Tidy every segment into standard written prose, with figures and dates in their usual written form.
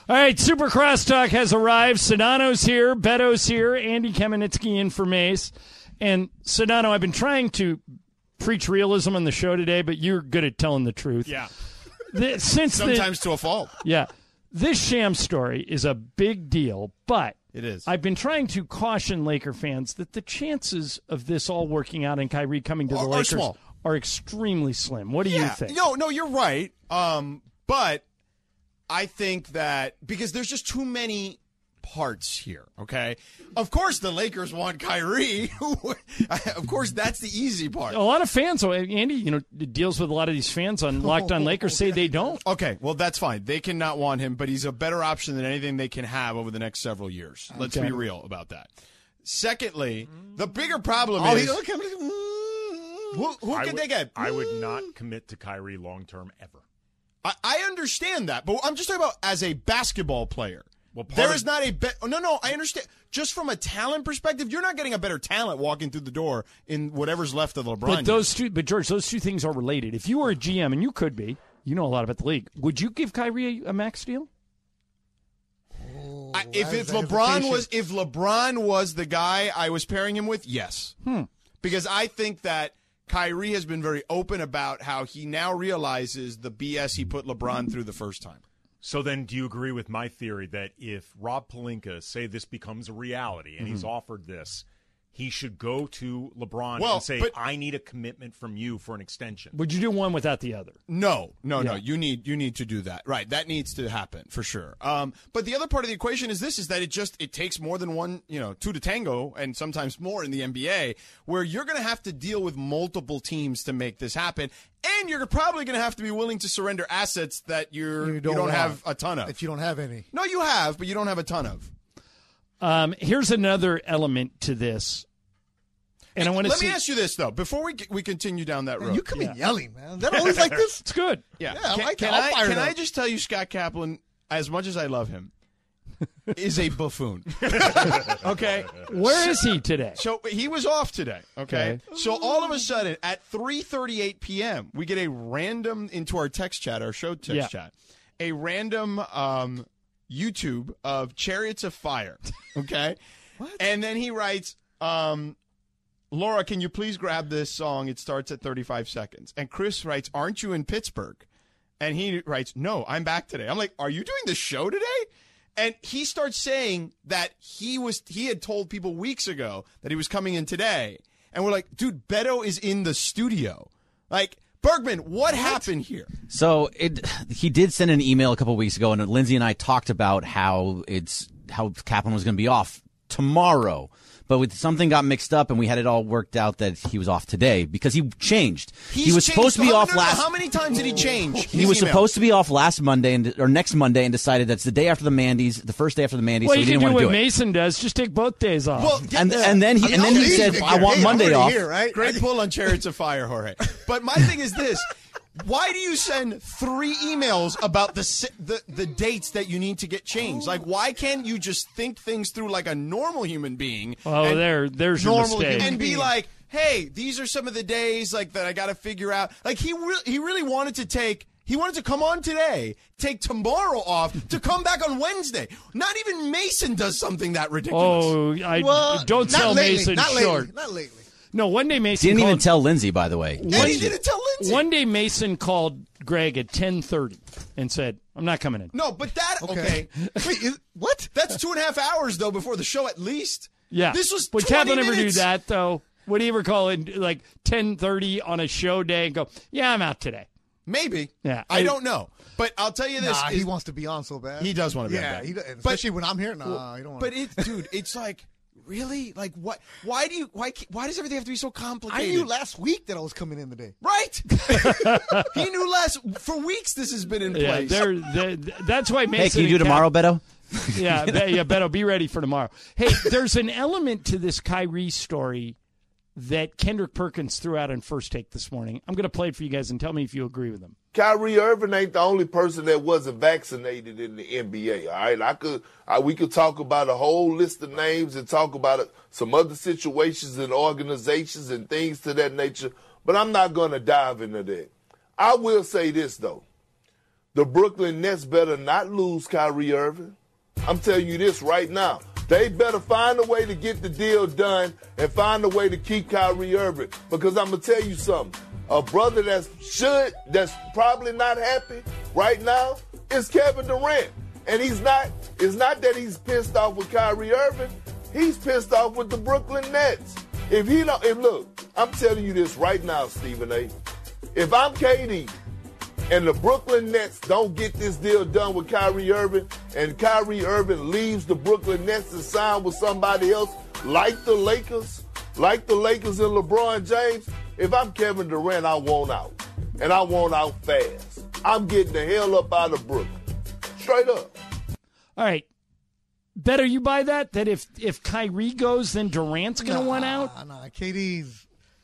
All right, Super Crosstalk has arrived. Sedano's here, Beto's here, Andy Kamenetsky in for Mace. And Sedano, I've been trying to preach realism on the show today, but you're good at telling the truth. Yeah. Sometimes to a fault. Yeah. This sham story is a big deal, but it is. I've been trying to caution Laker fans that the chances of this all working out and Kyrie coming to the Lakers are extremely slim. What do you think? No, you're right. But I think that because there's just too many parts here, okay? Of course the Lakers want Kyrie. Of course that's the easy part. A lot of fans, Andy, deals with a lot of these fans on Locked On Lakers say they don't. Okay, well, that's fine. They cannot want him, but he's a better option than anything they can have over the next several years. Let's be real about that. Secondly, the bigger problem is... Who can they get? I would not commit to Kyrie long-term ever. I understand that, but I'm just talking about as a basketball player. Well, there is not a no, I understand. Just from a talent perspective, you're not getting a better talent walking through the door in whatever's left of LeBron. But George, those two things are related. If you were a GM, and you could be, you know a lot about the league, would you give Kyrie a max deal? If LeBron was the guy I was pairing him with, yes. Because I think that Kyrie has been very open about how he now realizes the BS he put LeBron through the first time. So then do you agree with my theory that if Rob Pelinka, say this becomes a reality and he's offered this, he should go to LeBron and say, I need a commitment from you for an extension? Would you do one without the other? No. You need to do that. Right. That needs to happen for sure. But the other part of the equation is this, is that it takes more than one, two to tango and sometimes more in the NBA, where you're going to have to deal with multiple teams to make this happen. And you're probably going to have to be willing to surrender assets that you don't have a ton of. If you don't have any. No, you have, but you don't have a ton of. Here's another element to this. And let me ask you this, though, before we continue down that road. You come in yelling, man. That always like this? It's good. Yeah. I like that. Can I just tell you, Scott Kaplan, as much as I love him, is a buffoon. Okay? Where is he today? So he was off today, okay? So all of a sudden, at 3:38 p.m., we get a random, into our text chat, our show text chat, a random YouTube of Chariots of Fire, okay? What? And then he writes... Laura, can you please grab this song? It starts at 35 seconds. And Chris writes, aren't you in Pittsburgh? And he writes, no, I'm back today. I'm like, are you doing the show today? And he starts saying that he had told people weeks ago that he was coming in today. And we're like, dude, Beto is in the studio. Like, Bergman, what happened here? So he did send an email a couple of weeks ago, and Lindsay and I talked about how Kaplan was going to be off tomorrow. But something got mixed up, and we had it all worked out that he was off today because he changed. He was supposed to be off last. How many times did he change? He was supposed to be off last Monday or next Monday, and decided that's the day after the Mandy's, the first day after the Mandy's. Well, so he he didn't want to do what it. Mason does: just take both days off. Well, and then he said, "I want Monday off." Here, right? Great pull on Chariots of Fire, Jorge. But my thing is this. Why do you send 3 emails about the dates that you need to get changed? Like, why can't you just think things through like a normal human being? Oh, there's your mistake. And be like, hey, these are some of the days like that I got to figure out. Like, he really wanted to take. He wanted to come on today, take tomorrow off, to come back on Wednesday. Not even Mason does something that ridiculous. Oh, don't sell Mason short. Not lately. No, one day Mason He didn't called, even tell Lindsay, by the way. And he didn't tell Lindsay. One day Mason called Greg at 10:30 and said, I'm not coming in. No, but okay. Wait, what? That's 2.5 hours, though, before the show at least. Yeah. This was Would 20 Kaplan ever do minutes. that, though? Would he ever call it like 10:30 on a show day and go, yeah, I'm out today? Maybe. Yeah. I don't know. But I'll tell you this. He wants to be on so bad. He does want to be on Yeah, bad. especially when I'm here. Nah, you don't want But dude, it's like, really? Like, what? Why does everything have to be so complicated? I knew last week that I was coming in today. Right? He knew for weeks this has been in place. That's why Mason. Hey, can you do tomorrow, Beto? Yeah, Beto, be ready for tomorrow. Hey, there's an element to this Kyrie story that Kendrick Perkins threw out in First Take this morning. I'm going to play it for you guys and tell me if you agree with him. Kyrie Irving ain't the only person that wasn't vaccinated in the NBA. All right, we could talk about a whole list of names and talk about some other situations and organizations and things to that nature, but I'm not going to dive into that. I will say this though: the Brooklyn Nets better not lose Kyrie Irving. I'm telling you this right now. They better find a way to get the deal done and find a way to keep Kyrie Irving. Because I'm going to tell you something. A brother that's probably not happy right now is Kevin Durant. And it's not that he's pissed off with Kyrie Irving. He's pissed off with the Brooklyn Nets. Look, I'm telling you this right now, Stephen A. If I'm KD and the Brooklyn Nets don't get this deal done with Kyrie Irving, and Kyrie Irving leaves the Brooklyn Nets to sign with somebody else, like the Lakers and LeBron James, if I'm Kevin Durant, I want out. And I want out fast. I'm getting the hell up out of Brooklyn. Straight up. All right. Better you buy that? That if Kyrie goes, then Durant's going to want out? No, KD's,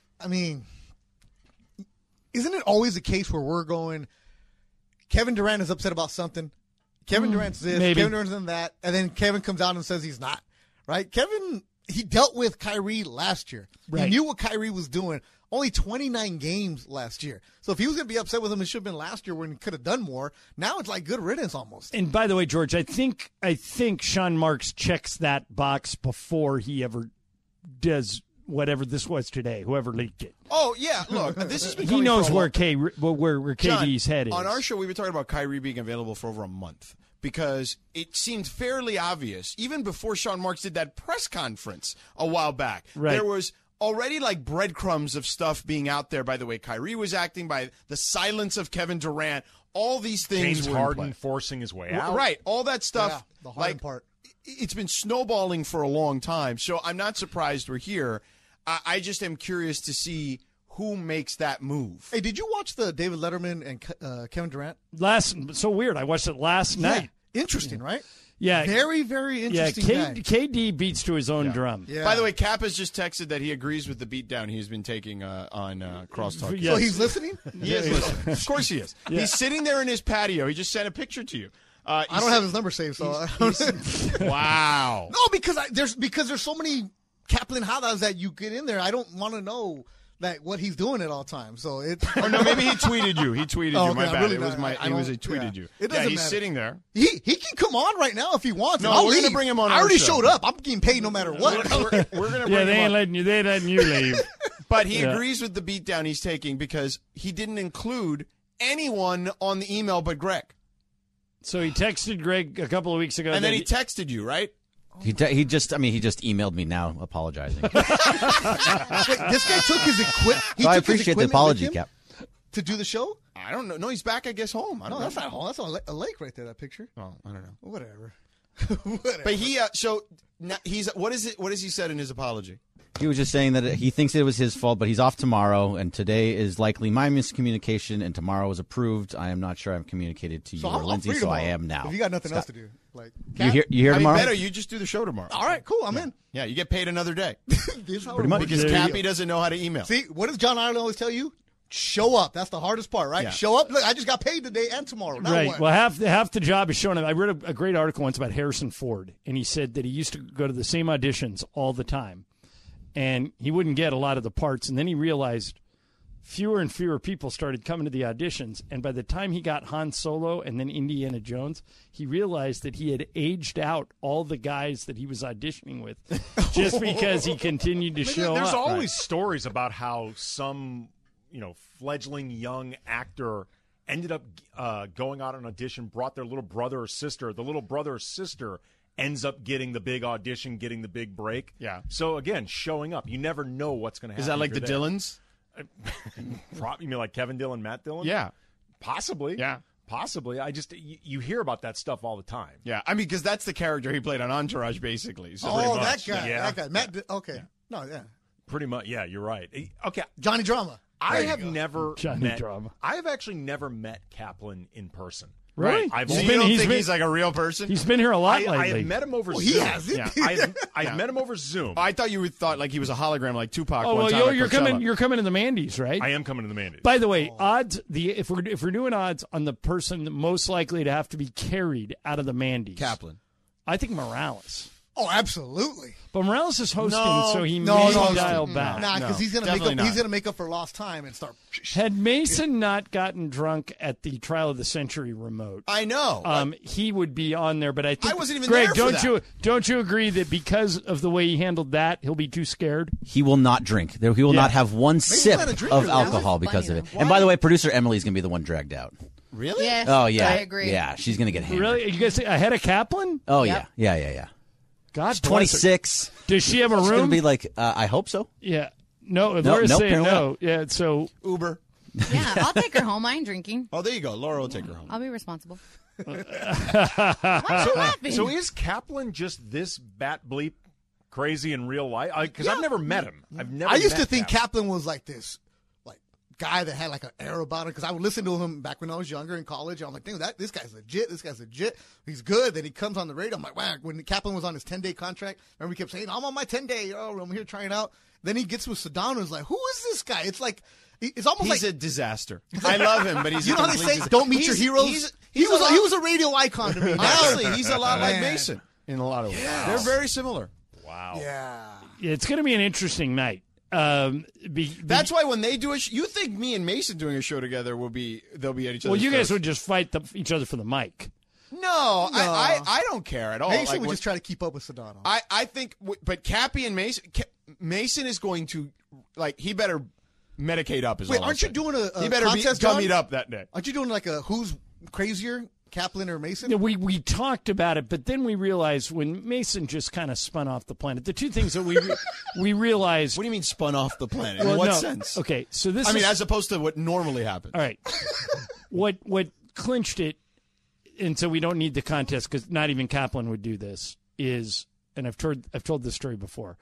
isn't it always a case where we're going, Kevin Durant is upset about something, Kevin Durant's this, maybe. Kevin Durant's in that, and then Kevin comes out and says he's not, right? Kevin, he dealt with Kyrie last year. Right. He knew what Kyrie was doing. Only 29 games last year. So if he was going to be upset with him, it should have been last year when he could have done more. Now it's like good riddance almost. And by the way, George, I think Sean Marks checks that box before he ever does whatever this was today, whoever leaked it. Oh, yeah. Look, this has been he knows where KD's head is. On our show, we've been talking about Kyrie being available for over a month because it seemed fairly obvious, even before Sean Marks did that press conference a while back. Right. There was already like breadcrumbs of stuff being out there by the way Kyrie was acting, by the silence of Kevin Durant. All these things James were Harden forcing his way out. Right. All that stuff. Yeah, the Harden part. It's been snowballing for a long time, so I'm not surprised we're here. I just am curious to see who makes that move. Hey, did you watch the David Letterman and Kevin Durant? So weird. I watched it last night. Interesting, right? Yeah. Very, very interesting guy. KD beats to his own drum. Yeah. By the way, Cap has just texted that he agrees with the beatdown he's been taking on Crosstalk. Yes. So he's listening? He is listening. Of course he is. Yeah. He's sitting there in his patio. He just sent a picture to you. I don't have his number saved, so Wow. No, because there's so many Kaplan Hadas that you get in there. I don't want to know what he's doing at all times. So Oh no, maybe he tweeted you. He tweeted you. okay, My bad. really It was not. my. I He don't- tweeted yeah. you. It doesn't he's matter. sitting there. he can come on right now if he wants. No, I'll we're gonna leave. bring him on I our already show. showed up. I'm getting paid no matter what. We're gonna Yeah, bring they him ain't on. letting you leave. But he Yeah. agrees with the beatdown he's taking because he didn't include anyone on the email but Greg. So he texted Greg a couple of weeks ago. And then that he texted you, right? He just emailed me now apologizing. Wait, this guy took his equipment. So I appreciate the apology, Cap. To do the show? I don't know. No, he's back, I guess, home. I don't No, know. that's not home. That's on a lake right there. That picture. Oh, I don't know. Whatever. But he, what has he said in his apology? He was just saying that he thinks it was his fault, but he's off tomorrow, and today is likely my miscommunication, and tomorrow was approved. I am not sure I've communicated to you So or I'm Lindsay, free so I tomorrow. am now. If you got nothing Scott. else to do, like You here tomorrow? better you just do the show tomorrow. all right, cool. I'm in. Yeah, you get paid another day Pretty much. because There you Cappy doesn't know how to email. See, what does John Ireland always tell you? Show up. That's the hardest part, right? Yeah. Show up. Look, I just got paid today and tomorrow. Now Right. what? Well, half the job is showing up. I read a great article once about Harrison Ford, and he said that he used to go to the same auditions all the time, and he wouldn't get a lot of the parts. And then he realized fewer and fewer people started coming to the auditions, and by the time he got Han Solo and then Indiana Jones, he realized that he had aged out all the guys that he was auditioning with just because he continued to show There's up. always stories about how some, fledgling young actor ended up going out on an audition, brought their little brother or sister. The little brother or sister ends up getting the big audition, getting the big break. Yeah. So again, showing up, you never know what's going to happen. Is that like the if you're there. Dylans? You mean like Kevin Dillon, Matt Dillon? Yeah. Possibly. Yeah. Possibly. You hear about that stuff all the time. Yeah. I mean, because that's the character he played on Entourage, basically. So Oh, much, that guy. yeah. That guy. Matt. Okay. No, yeah. Pretty much. Yeah, you're right. Okay. Johnny Drama. I have never Johnny met. Drama. I have actually never met Kaplan in person. Really? I've So only- you don't he's think been- he's like a real person? He's been here a lot I lately. have met him over he Zoom. hasn't. Yeah, I've met him over Zoom. I thought you thought like he was a hologram like Tupac Oh one well, time at you're Coachella. coming to the Mandy's, right? I am coming to the Mandates. By the way, odds if we're doing odds on the person most likely to have to be carried out of the Mandy's, Kaplan. I think Morales. Oh, absolutely. But Morales is hosting, so he may dial back. Nah, because he's gonna make up for lost time and start. Had Mason not gotten drunk at the Trial of the Century remote, I know. he would be on there. But I think I wasn't even Greg, there for don't you agree that because of the way he handled that, he'll be too scared? He will not drink. He will not have one sip of alcohol because of it. And by the way, producer Emily's going to be the one dragged out. Really? Yes, Oh, yeah. I agree. Yeah, she's going to get hammered. Really? You guys ahead of Kaplan? Oh, Yep. yeah. God, 26. Does she have a It's going room? to be like, I hope so. Yeah. No, Laura's nope, saying apparently no. Yeah, so Uber. Yeah, I'll take her home. I ain't drinking. Oh, there you go. Laura will take her home. I'll be responsible. So is Kaplan just this bat bleep crazy in real life? Because I've never met him. I used to think Kaplan was like this, like guy that had like an air about it. Because I would listen to him back when I was younger in college. I'm like, dude, this guy's legit. This guy's legit. He's good. Then he comes on the radio. I'm like, wow. When Kaplan was on his 10-day contract, remember he kept saying, I'm on my 10-day. Oh, I'm here trying out. Then he gets with Sedano. Is like, who is this guy? It's like. It's almost he's like a disaster. I love him, but he's you know how they say, "Don't meet your heroes." He was a radio icon to me. Honestly, he's a lot like Mason in a lot of ways. Yes. They're very similar. Wow. Yeah. It's going to be an interesting night. That's why when they do a you think me and Mason doing a show together they'll be at each other's well, you guys throats. would just fight each other for the mic. No, I don't care at all. Mason would just try to keep up with Sedano. I think, but Cappy and Mason is going to he better medicate up. Wait, aren't you doing a he better contest, be gummied up that day? Aren't you doing like a who's crazier, Kaplan or Mason? Yeah, we talked about it, but then we realized when Mason just kind of spun off the planet. The two things that we realized. What do you mean spun off the planet? Well, in what no. sense? Okay, so this. I mean, as opposed to what normally happens. All right. What clinched it, and so we don't need the contest because not even Kaplan would do this. Is, and I've told this story before.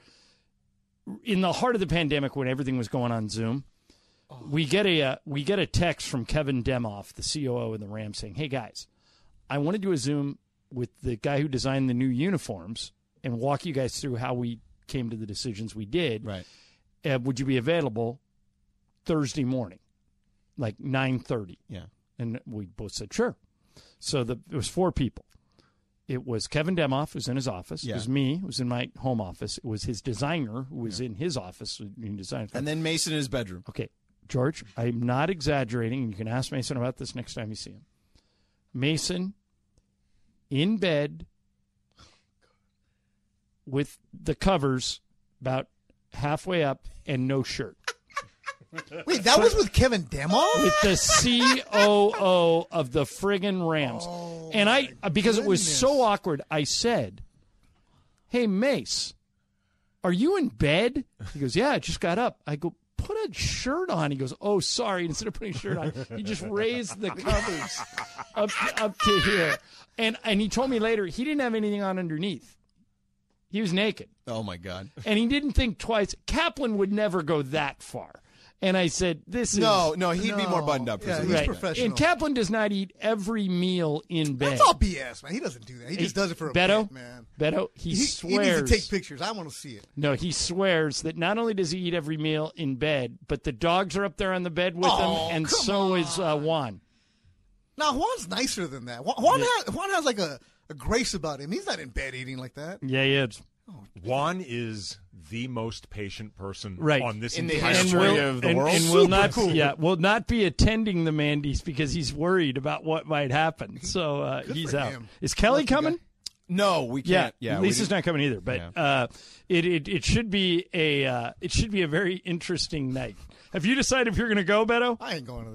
In the heart of the pandemic, when everything was going on Zoom, we get a text from Kevin Demoff, the COO of the Rams, saying, "Hey guys, I want to do a Zoom with the guy who designed the new uniforms and walk you guys through how we came to the decisions we did. Right? Would you be available Thursday morning, like 9:30?" Yeah. And we both said sure. So it was 4 people. It was Kevin Demoff, who's in his office. Yeah. It was me, who was in my home office. It was his designer, who was in his office. And then Mason in his bedroom. Okay, George, I'm not exaggerating. You can ask Mason about this next time you see him. Mason in bed with the covers about halfway up and no shirt. Wait, that was with Kevin Demoff? With the COO of the friggin' Rams. Oh, and because it was goodness. so awkward, I said, "Hey, Mace, are you in bed?" He goes, "Yeah, I just got up." I go, "Put a shirt on." He goes, "Oh, sorry." Instead of putting a shirt on, he just raised the covers up to here. And he told me later he didn't have anything on underneath. He was naked. Oh, my God. And he didn't think twice. Kaplan would never go that far. And I said, "This is No, he'd be more buttoned up. Yeah, For he's right." professional. And Kaplan does not eat every meal in bed. That's all BS, man. He doesn't do that. He just does it for a Beto, bit, man. Beto, he He swears. needs to take pictures. I want to see it. No, he swears that not only does he eat every meal in bed, but the dogs are up there on the bed with Oh, him, and come so is Juan. Now, Juan's nicer than that. Juan has like a grace about him. He's not in bed eating like that. Yeah, he is. Juan is the most patient person Right. on this In the entire history of the world. And will not, will not be attending the Mandy's because he's worried about what might happen. So he's for out. him. Is Kelly Lucky guy. coming? No, we can't. Yeah, Lisa's not coming either. But it should be a very interesting night. Have you decided if you're going to go, Beto? I ain't going to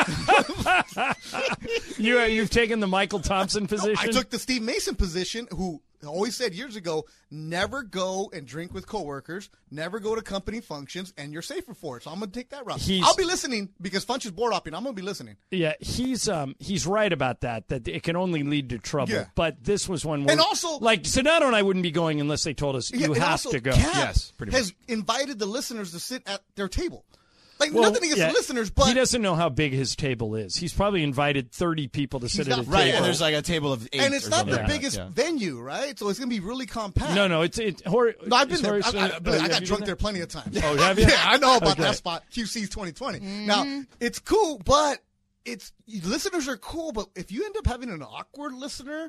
this. You've taken the Michael Thompson position. I took the Steve Mason position, who always said years ago, never go and drink with coworkers, never go to company functions, and you're safer for it. So I'm going to take that route. I'll be listening because Funch is board hopping. I'm going to be listening. Yeah, he's right about that it can only lead to trouble. Yeah. But this was one where, And also- like Sedano and I wouldn't be going unless they told us you and have also, to go. Cap Yes, pretty has invited the listeners to sit at their table. Like, Well, nothing against yeah, the listeners, but he doesn't know how big his table is. He's probably invited 30 people to sit at a not- table. Right, and there's like a table of 8. and it's or not something the like that, biggest yeah. venue, right? So it's going to be really compact. No, it's No, I've been there. Horace, I have got you drunk been there plenty of times. Oh, have you? Yeah, I know about Okay. that spot. QC's 2020. Now, it's cool, but listeners are cool. But if you end up having an awkward listener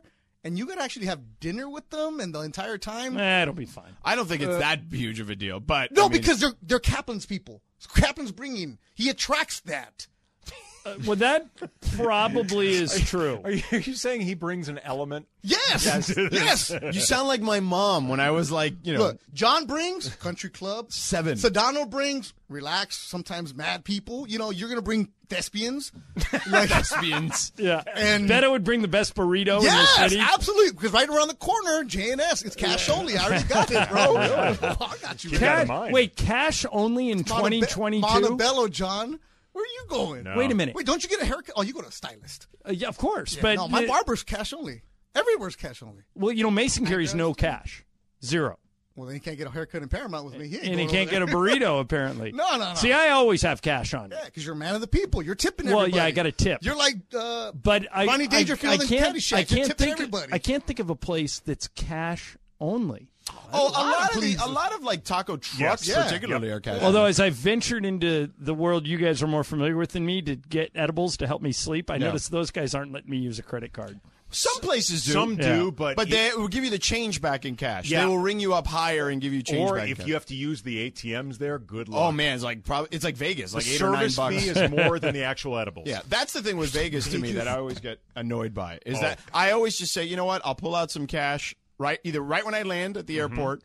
and you got to actually have dinner with them and the entire time. It'll be fine. I don't think it's that huge of a deal, but No, because they're Kaplan's people. Kaplan's bringing. He attracts that. Well, that probably is true. Are you saying he brings an element? Yes. Yes. you sound like my mom when I was like, Look, John brings country club. 7. Sedano brings relaxed, sometimes mad people. You're going to bring thespians. thespians. Yeah. And Beto would bring the best burrito yes, in the city. absolutely. Because right around the corner, JNS, it's cash only. I already got it, bro. I got you. that in mind. Wait, cash only in 2022? Montebello, John. Where are you going? No. Wait a minute. Wait, don't you get a haircut? Oh, you go to a stylist. Yeah, of course. Yeah, but no, my barber's cash only. Everywhere's cash only. Well, Mason carries no cash. 0. Well, then he can't get a haircut in Paramount with me. And he can't get a burrito, apparently. No. See, I always have cash on me. Yeah, because you're a man of the people. You're tipping Well, everybody. yeah, I got a tip. You're like But Ronnie Dangerfield and Caddyshack. You're tipping everybody. I can't think of a place that's cash only. a lot of like taco trucks, Yes. particularly, are cash. Although, as I ventured into the world you guys are more familiar with than me to get edibles to help me sleep, I noticed those guys aren't letting me use a credit card. Some places do. Some do, but they will give you the change back in cash. Yeah. They will ring you up higher and give you change or back. if in you cash. have to use the ATMs there, good luck. Oh man, it's like Vegas, like the $8 or $9. service fee is more than the actual edibles. Yeah, that's the thing with Vegas to me that I always get annoyed by is that I always just say, you know what, I'll pull out some cash either right when I land at the airport,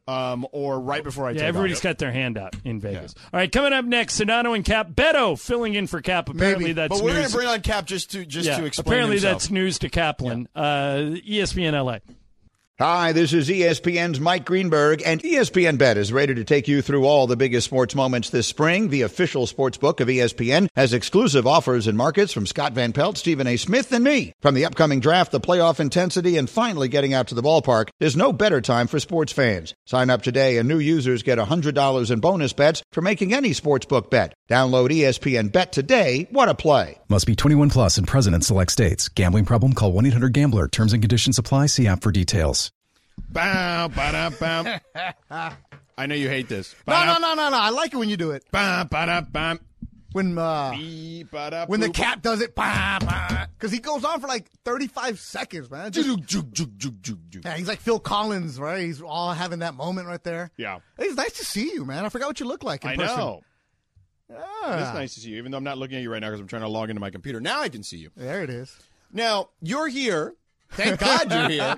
or right before I take off. Everybody's got their hand out in Vegas. All right, coming up next, Sedano and Cap. Beto filling in for Cap. Apparently that's but we're going news. to bring on Cap just to explain Apparently himself. that's news to Kaplan. ESPN LA. Hi, this is ESPN's Mike Greenberg, and ESPN Bet is ready to take you through all the biggest sports moments this spring. The official sports book of ESPN has exclusive offers and markets from Scott Van Pelt, Stephen A. Smith, and me. From the upcoming draft, the playoff intensity, and finally getting out to the ballpark, there's no better time for sports fans. Sign up today, and new users get $100 in bonus bets for making any sportsbook bet. Download ESPN Bet today. What a play. Must be 21 plus and present in select states. Gambling problem? Call 1-800-GAMBLER. Terms and conditions apply. See app for details. Bow, ba-da-bam. I know you hate this. No. I like it when you do it. Bam, ba-da-bam. When the Cap does it, because he goes on for like 35 seconds, man. Yeah, he's like Phil Collins, right? He's all having that moment right there. Yeah. It's nice to see you, man. I forgot what you look like in person. know. It's nice to see you, even though I'm not looking at you right now because I'm trying to log into my computer. Now I can see you. There it is. Now, you're here. Thank God you're here.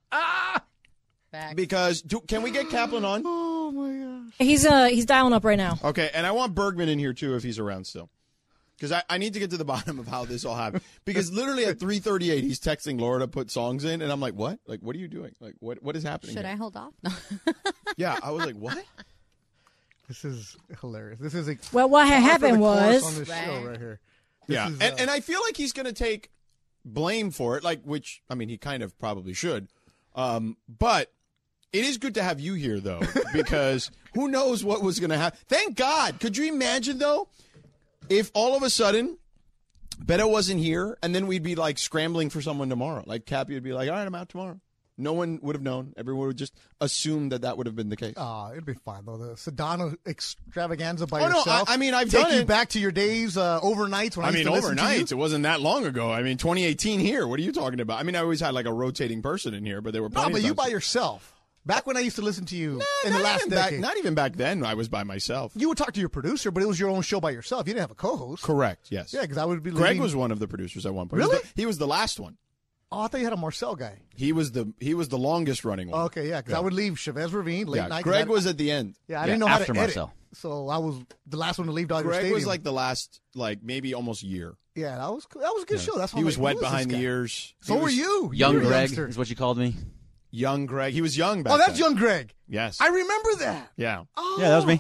Because can we get Kaplan on? Oh my gosh. He's dialing up right now. Okay, and I want Bergman in here too if he's around still. Because I need to get to the bottom of how this all happened. Because literally at 3:38 he's texting Laura to put songs in, and I'm like, what? Like, what are you doing? Like, what is happening? Should here? I hold off? No. Yeah, I was like, what? This is hilarious. This is Well, what had happened was on this show right here. This Yeah, is, and I feel like he's going to take blame for it, which I mean he kind of probably should. But it is good to have you here though, because who knows what was going to happen. Thank God. Could you imagine though if all of a sudden Beto wasn't here and then we'd be like scrambling for someone tomorrow? Like Cappy would be like, all right, I'm out tomorrow. No one would have known. Everyone would just assume that would have been the case. It'd be fine though. The Sedano extravaganza by Oh, no, yourself. I mean, I've take done you it. back to your days, overnights. When I used to listen to you. overnight, it wasn't that long ago. I mean, 2018 here. What are you talking about? I mean, I always had like a rotating person in here, but there were No, plenty but of you times- by yourself. Back when I used to listen to you in the Not last even back- decade. not even back then. I was by myself. You would talk to your producer, but it was your own show by yourself. You didn't have a co-host. Correct. Yes. Yeah, because I would be. Greg leaving- was one of the producers at one point. Really? He was the last one. Oh, I thought you had a Marcel guy. He was the longest running one. Okay, yeah, because I would leave Chavez Ravine late night. 'cause Greg I- was at the end. Yeah, I didn't know how to after edit, Marcel. so I was the last one to leave Dodger Greg Stadium. was like the last, maybe almost year. yeah, that was a good show. That's why He I'm was like, wet who is this behind the guy? ears. So He were was you? Young You were a Greg youngster. is what you called me. Young Greg. He was young back Oh, that's then. young Greg. Yes. I remember that. Yeah. Oh. Yeah, that was me.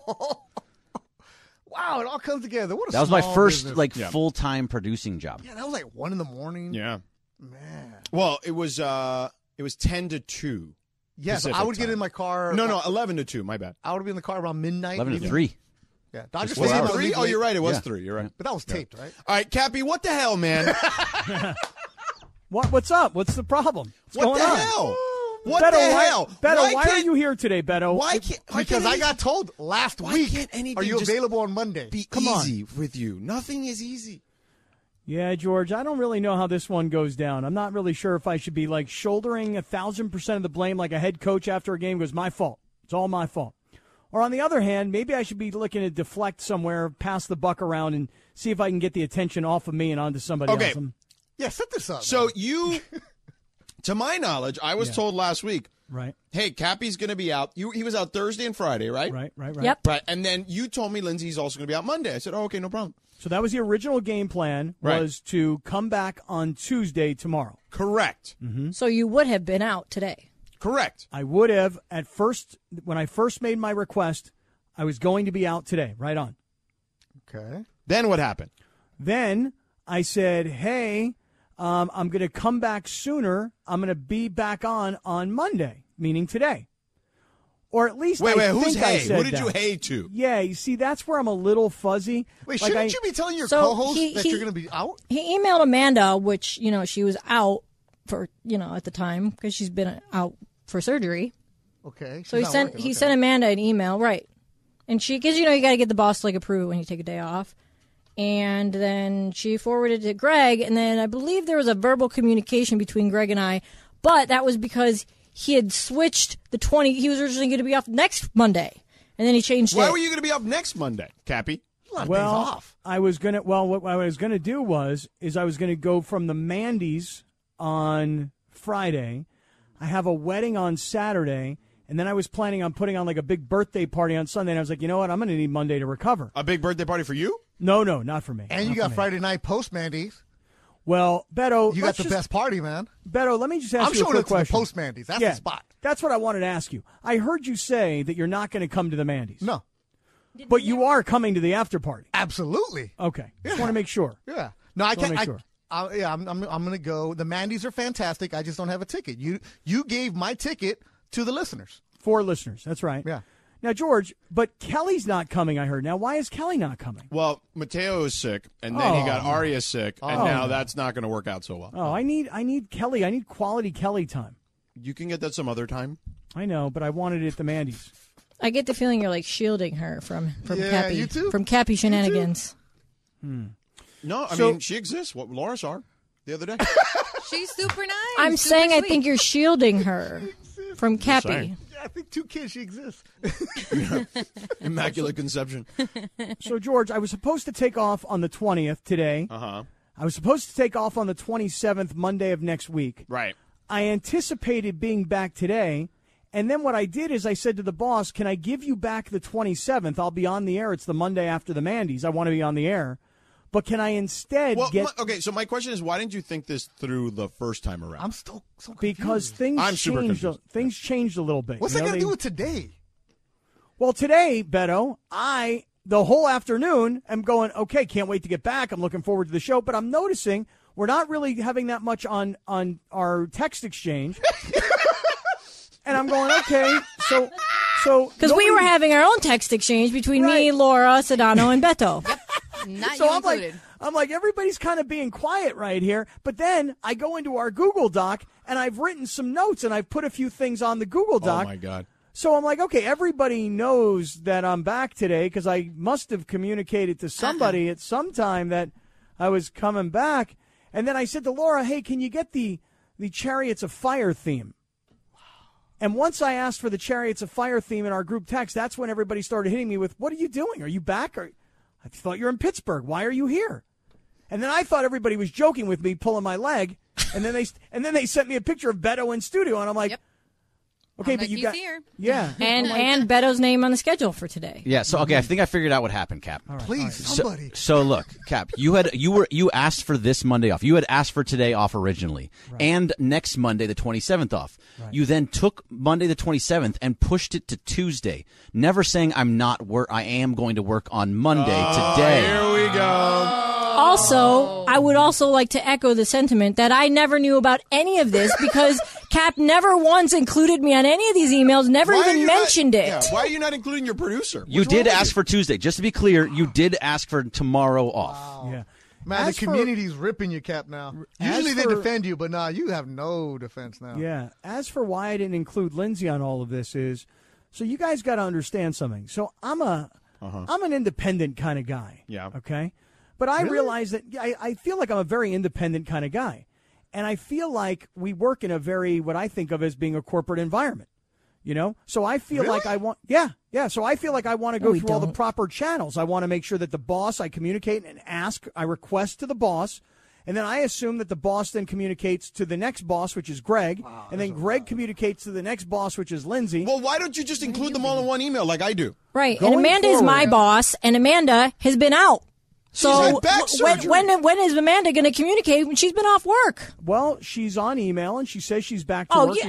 Wow, it all comes together. What a That was my small first business. full-time producing job. Yeah, that was like 1 a.m. Yeah. Man. Well, it was 10 to 2. Yes, Pacific I would get time. in my car. No, 11 to 2. My bad. I would be in the car around midnight. 11 to even. 3. Yeah, Dodger Just Was Stadium. it I would 3? leave Oh, late. you're right. It was Yeah. 3. You're right. But that was taped, right? All right, Cappy, what the hell, man? What's up? What's the problem? What's What going the on? hell? What Beto, the hell? Beto, why are can't- you here today, Beto? Why can't? Because I got told last Why week. can't anything Are you just available on Monday? be Come on. easy with you? Nothing is easy. Yeah, George, I don't really know how this one goes down. I'm not really sure if I should be like shouldering 1,000% of the blame like a head coach after a game goes, my fault. It's all my fault. Or on the other hand, maybe I should be looking to deflect somewhere, pass the buck around, and see if I can get the attention off of me and onto somebody else. Yeah, set this up. So you, to my knowledge, I was told last week, right? Hey, Cappy's going to be out. He was out Thursday and Friday, right? Right. Yep. Right. And then you told me Lindsay's also going to be out Monday. I said, oh, okay, no problem. So that was the original game plan, was to come back on Tuesday tomorrow. Correct. Mm-hmm. So you would have been out today. Correct. I would have at first, when I first made my request, I was going to be out today, right on. Okay. Then what happened? Then I said, hey, I'm going to come back sooner. I'm going to be back on Monday, meaning today. Or at least wait, I who's think I hey? said Who did that. you hey to? Yeah, you see, that's where I'm a little fuzzy. Wait, Like shouldn't you be telling your So co-host he- that he- you're going to be out? He emailed Amanda, which, she was out for, at the time because she's been out for surgery. Okay. So he sent Amanda an email, right? And because you got to get the boss to approve it when you take a day off. And then she forwarded it to Greg, and then I believe there was a verbal communication between Greg and I, but that was because he had switched the 20. He was originally going to be off next Monday, and then he changed it. Why were you going to be off next Monday, Cappy? Well, I was gonna. Well, what I was gonna do is I was gonna go from the Mandy's on Friday. I have a wedding on Saturday, and then I was planning on putting on like a big birthday party on Sunday. And I was like, you know what? I'm gonna need Monday to recover. A big birthday party for you? No, not for me. And you got Friday night post Mandy's. Well, Beto, You got the best party, man. Beto, let me just ask I'm you a showing quick it to the question. post Mandy's. That's the spot. That's what I wanted to ask you. I heard you say that you're not going to come to the Mandy's. No. But you are coming to the after party. Absolutely. Okay. Just want to make sure. Yeah. No, I Just wanna can't. make sure. I'm going to go. The Mandy's are fantastic. I just don't have a ticket. You gave my ticket to the listeners. 4 listeners. That's right. Yeah. Now, George, but Kelly's not coming, I heard. Now, why is Kelly not coming? Well, Mateo is sick, and then he got Arya sick, and now that's not going to work out so well. Oh, I need Kelly. I need quality Kelly time. You can get that some other time. I know, but I wanted it at the Mandy's. I get the feeling you're like shielding her from Yeah, Cappy, you too. from Cappy shenanigans. No, I mean, she exists. What Laura saw her the other day. She's super nice. I'm super saying I sweet. think you're shielding her from Cappy. saying. Yeah, I think 2 kids, she exists. Immaculate conception. So, George, I was supposed to take off on the 20th today. Uh-huh. I was supposed to take off on the 27th, Monday of next week. Right. I anticipated being back today, and then what I did is I said to the boss, can I give you back the 27th? I'll be on the air. It's the Monday after the Mandy's. I want to be on the air. But can I instead get... okay, so my question is, why didn't you think this through the first time around? I'm still so confused. Because things I'm super changed. confused. Things changed a little bit. What's You that know, got to do they- with today? Well, today, Beto, the whole afternoon, am going, okay, can't wait to get back. I'm looking forward to the show. But I'm noticing we're not really having that much on our text exchange. And I'm going, okay, so Because we were having our own text exchange between me, Laura, Sedano, and Beto. Not So you I'm included. like, everybody's kind of being quiet right here. But then I go into our Google Doc, and I've written some notes, and I've put a few things on the Google Oh, Doc. my God. So I'm like, okay, everybody knows that I'm back today because I must have communicated to somebody at some time that I was coming back. And then I said to Laura, hey, can you get the Chariots of Fire theme? And once I asked for the Chariots of Fire theme in our group text, that's when everybody started hitting me with, what are you doing? Are you back? I thought you were in Pittsburgh. Why are you here? And then I thought everybody was joking with me, pulling my leg. And then they sent me a picture of Beto in studio, and I'm like, okay, I'm but like, you he's got here. yeah, And Beto's name on the schedule for today. Yeah, so okay, I think I figured out what happened, Cap. Please, somebody. So look, Cap, you asked for this Monday off. You had asked for today off originally, and next Monday the 27th off. Right. You then took Monday the 27th and pushed it to Tuesday, never saying I am going to work on Monday today. Here we go. Also, I would also like to echo the sentiment that I never knew about any of this because Cap never once included me on any of these emails, never Why are even you mentioned not, it. Yeah, why are you not including your producer? You What's wrong did with ask you? for Tuesday. Just to be clear, you did ask for tomorrow off. yeah. Man, As the for- community's ripping you, Cap, now. As Usually they for- defend you, but now you have no defense now. Yeah. As for why I didn't include Lindsay on all of this is, so you guys got to understand something. So I'm an independent kind of guy. Yeah. Okay. But I realize that I feel like I'm a very independent kind of guy. And I feel like we work in a very, what I think of as being a corporate environment. You know, so I feel like I want, So I feel like I want to go through all the proper channels. I want to make sure that the boss, I communicate and ask, I request to the boss, and then I assume that the boss then communicates to the next boss, which is Greg, and then Greg communicates to the next boss, which is Lindsay. Well, why don't you just include them all in one email like I do? Right, and Amanda is my boss, and Amanda has been out. So when is Amanda going to communicate when she's been off work? Well, she's on email, and she says she's back to work. Yeah.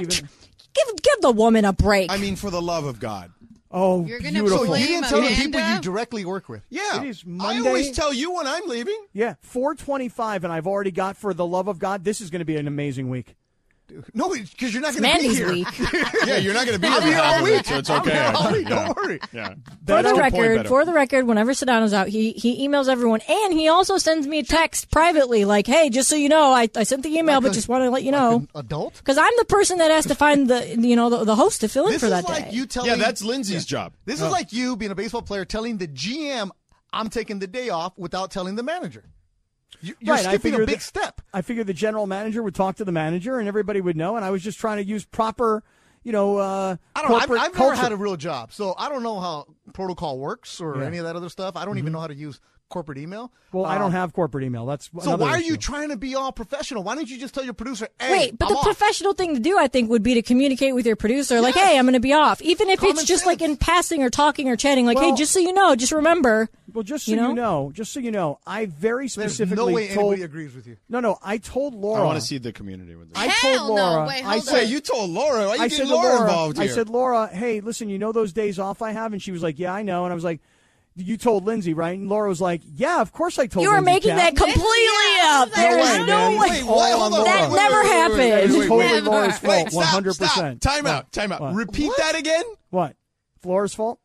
Give the woman a break. I mean, for the love of God. Oh, You're beautiful. So you didn't tell the people you directly work with. Yeah. It is Monday. I always tell you when I'm leaving. Yeah, 4:25, and I've already got, for the love of God, this is going to be an amazing week. No, because you're not going to be here. Week. Yeah, you're not going to be here for half of it, so it's okay. Don't worry. Yeah. For the record, whenever Sedano's out, he emails everyone, and he also sends me a text privately, like, "Hey, just so you know, I sent the email, but just want to let you know." Like an adult? Because I'm the person that has to find the host to fill in for that This is like day. you telling. that's Lindsay's job. This is like you being a baseball player telling the GM, "I'm taking the day off," without telling the manager. You're skipping a big step. I figured the general manager would talk to the manager, and everybody would know. And I was just trying to use proper, I don't know. corporate I've culture. never had a real job, so I don't know how protocol works or any of that other stuff. I don't even know how to use corporate email. Well, I don't have corporate email. That's so. another Why are issue. you trying to be all professional? Why don't you just tell your producer, "Hey, Wait, but I'm the off." professional thing to do, I think, would be to communicate with your producer, like, "Hey, I'm going to be off," even if it's just like in passing or talking or chatting, like, "Hey, just so you know, just remember." Well, just so you know, I very specifically There's no way told. anybody agrees with you. No, I told Laura. I want to see the community with this. I told Laura. Wait, I hold said, on. You told Laura. Why are you I getting said to Laura Laura, involved here? I said, Laura, hey, listen, you know those days off I have? And she was like, yeah, I know. And I was like, you told Lindsay, right? And Laura was like, yeah, of course I told You were Lindsay, making that Cap. completely up. There's no way. Wait, what? Hold on. That Wait, never happened. It's totally Never. Laura's fault, Wait, stop, 100%. stop. Time out. What? Repeat that again. What? Laura's fault?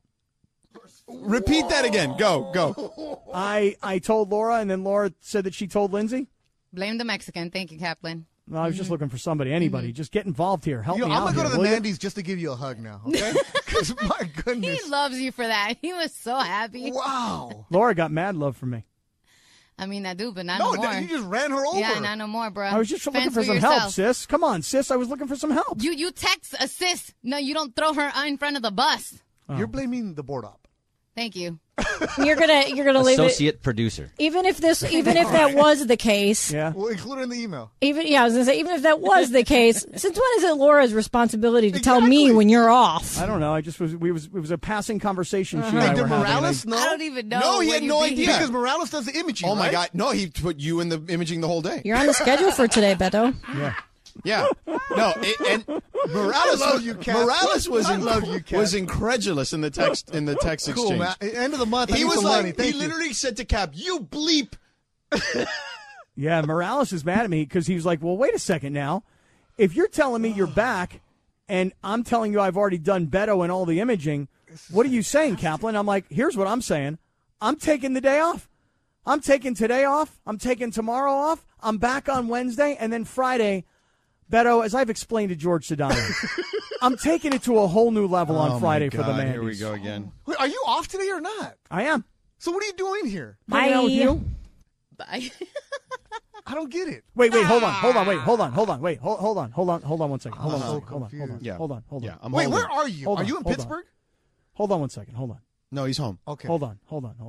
Repeat that again. Go. I told Laura, and then Laura said that she told Lindsay? Blame the Mexican. Thank you, Kaplan. No, I was just looking for somebody, anybody. Just get involved here. Help me I'm out gonna go here, to the will you? Mandy's just to give you a hug now, okay? Because my goodness, He loves you for that. He was so happy. wow. Laura got mad love from me. I mean, I do, but not No, no more. you just ran her over. Yeah, not no more, bro. I was just looking Fend for some help, yourself. sis. Come on, sis. I was looking for some help. You text a sis. No, you don't throw her in front of the bus. You're blaming the board op. Thank you. You're gonna leave it. Associate producer. Even if that was the case, Yeah. We'll include it in the email. I was gonna say, even if that was the case, since when is it Laura's responsibility to tell me when you're off? I don't know. I just was. It was a passing conversation. She and Hey, I did were having. Morales I know? don't even know. No, he when had you no be idea. here. Because Morales does the imaging. Oh my right? God! No, he put you in the imaging the whole day. You're on the schedule for today, Beto. Yeah. Yeah. No, and Morales, I love you, Cap. Morales was I love you, Cap. was incredulous in the text Cool, exchange. man. End of the month. I He need was some like, money. Thank he you. literally said to Cap, "You bleep." Yeah, Morales is mad at me because he was like, well, wait a second now. If you're telling me you're back and I'm telling you I've already done Beto and all the imaging, what are you saying, Kaplan? I'm like, here's what I'm saying. I'm taking the day off. I'm taking today off. I'm taking tomorrow off. I'm back on Wednesday. And then Friday, Beto, as I've explained to George Sedano, I'm taking it to a whole new level on Friday for the Mandy's. Here we go again. Wait, are you off today or not? I am. So what are you doing here? Hanging out with you. Bye. I don't get it. Wait, hold on, hold on, wait, hold on, wait, hold on 1 second. Hold on, so hold on, confused. Yeah. hold on. Yeah, I'm Wait, holding. where are you? Hold Are on, you in hold on. Pittsburgh? Hold on 1 second. Hold on. No, he's home. Okay. Hold on.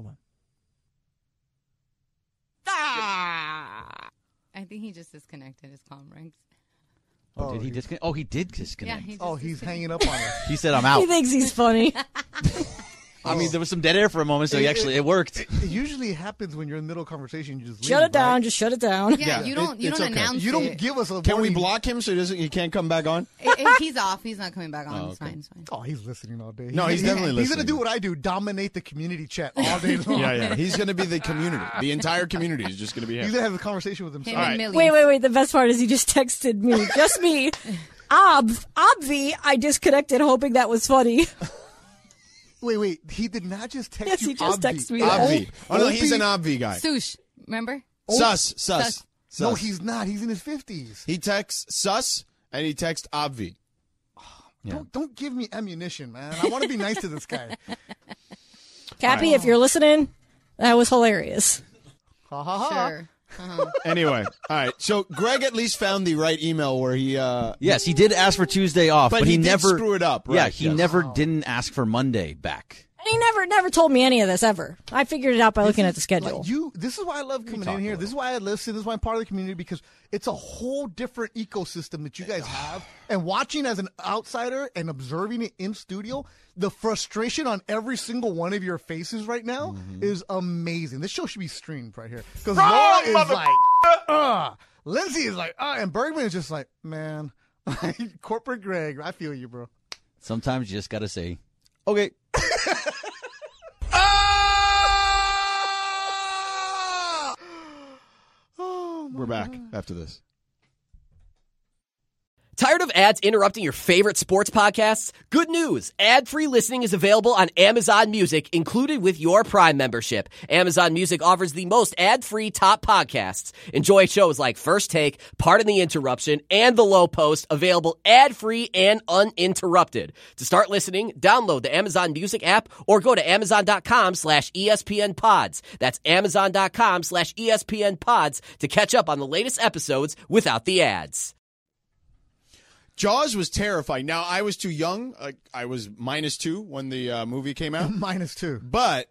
I think he just disconnected his comm rings. Oh, did he disconnect? Oh, he did disconnect. Yeah, he just Oh, he's hanging up on us. He said, "I'm out." He thinks he's funny. I mean, there was some dead air for a moment, so it worked. It usually happens when you're in the middle of conversation. You just Shut leave, it down. right? Just shut it down. Yeah, you don't it's okay. announce You don't it. give us a Can we warning. block him so he can't come back on? He's off. He's not coming back on. Oh, It's okay. fine. It's fine. Oh, he's listening all day. No, he's definitely He's listening. going to do what I do, dominate the community chat all day long. Yeah. He's going to be the community. The entire community is just going to be He's him. going to have a conversation with himself. Him and Millie. Wait. The best part is he just texted me. Just me. Obvi, I disconnected hoping that was funny. Wait. He did not just text Yes, you. he just Obvi. texted me that. Obvi. Oh, no, he's an Obvi guy. Sush, remember? Sus. No, he's not. He's in his 50s. He texts sus and he texts Obvi. Don't give me ammunition, man. I want to be nice to this guy. Cappy, if you're listening, that was hilarious. Ha ha ha. Sure. Anyway, all right. So Greg at least found the right email where he. Yes, he did ask for Tuesday off, but he did never screw it up. Right? Yeah, he never didn't ask for Monday back. And he never told me any of this ever. I figured it out by looking at the schedule. Like this is why I love coming in here. This is why I listen. This is why I'm part of the community, because it's a whole different ecosystem that you guys have. And watching as an outsider and observing it in studio, the frustration on every single one of your faces right now is amazing. This show should be streamed right here. Because Laura is like, Lindsay is like, and Bergman is just like, man, corporate Greg, I feel you, bro. Sometimes you just got to say, okay. We're back after this. Tired of ads interrupting your favorite sports podcasts? Good news! Ad-free listening is available on Amazon Music, included with your Prime membership. Amazon Music offers the most ad-free top podcasts. Enjoy shows like First Take, Pardon the Interruption, and The Low Post, available ad-free and uninterrupted. To start listening, download the Amazon Music app or go to Amazon.com/ESPN Pods. That's Amazon.com/ESPN Pods to catch up on the latest episodes without the ads. Jaws was terrifying. Now, I was too young. I was -2 when the movie came out. -2. But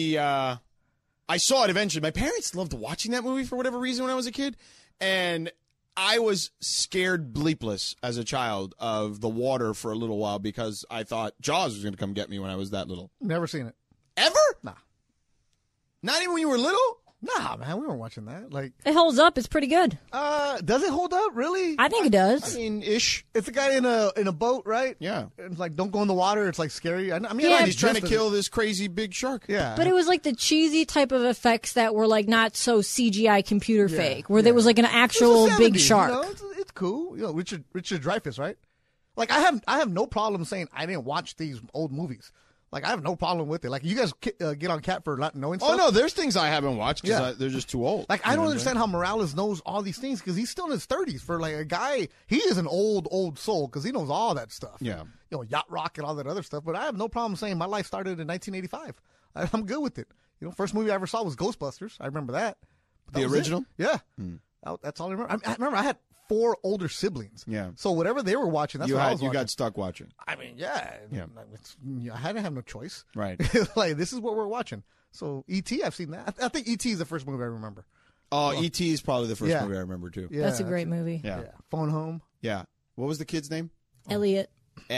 I saw it eventually. My parents loved watching that movie for whatever reason when I was a kid. And I was scared bleepless as a child of the water for a little while because I thought Jaws was going to come get me when I was that little. Never seen it. Ever? Nah. Not even when you were little? Nah, man, we weren't watching that. Like, it holds up. It's pretty good. Does it hold up? Really? I think it does. I mean, ish. It's a guy in a boat, right? Yeah. It's like, don't go in the water. It's like scary. I mean, Yeah, he's trying to kill this crazy big shark. Yeah. But it was like the cheesy type of effects that were like not so CGI computer fake, where there was like an actual big shark. You know, it's cool. You know, Richard Dreyfuss, right? Like, I have no problem saying I didn't watch these old movies. Like, I have no problem with it. Like, you guys get on Cat for not knowing stuff. Oh, no, there's things I haven't watched because they're just too old. Like, I don't understand how Morales knows all these things because he's still in his 30s. For, like, a guy, he is an old soul because he knows all that stuff. Yeah. You know, yacht rock and all that other stuff. But I have no problem saying my life started in 1985. I'm good with it. You know, first movie I ever saw was Ghostbusters. I remember that. But the original? Yeah. That's all I remember. I remember I had 4 older siblings. Yeah. So whatever they were watching, that's what I was watching. You got stuck watching. I mean, yeah. I didn't have no choice. Right. Like, this is what we're watching. So, E.T., I've seen that. I think E.T. is the first movie I remember. Oh, E.T. is probably the first movie I remember, too. Yeah, that's a great movie. Yeah. Phone Home. Yeah. What was the kid's name? Elliot. Oh,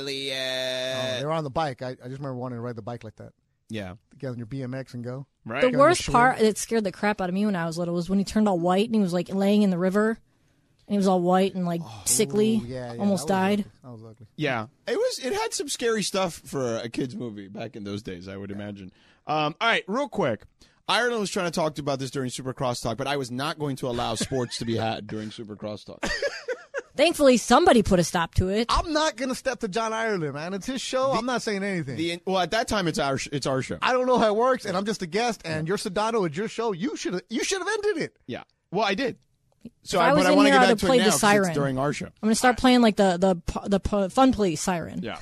they were on the bike. I just remember wanting to ride the bike like that. Yeah. Get on your BMX and go. Right. The worst part that scared the crap out of me when I was little was when he turned all white and he was like laying in the river. And he was all white and like sickly. Almost died. That was ugly. Yeah. It had some scary stuff for a kid's movie back in those days, I would imagine. All right, real quick. Ireland was trying to talk about this during Super Crosstalk, but I was not going to allow sports to be had during Super Crosstalk. Thankfully, somebody put a stop to it. I'm not going to step to John Ireland, man. It's his show. I'm not saying anything. Well, at that time, it's our show. I don't know how it works, and I'm just a guest, and you're Sedano. It's your show. You should have ended it. Yeah. Well, I did. So, I was but I in want to here, get I'd back to play it now the 'cause siren. it's during our show. I'm going to start playing like the Fun Police siren. Yeah.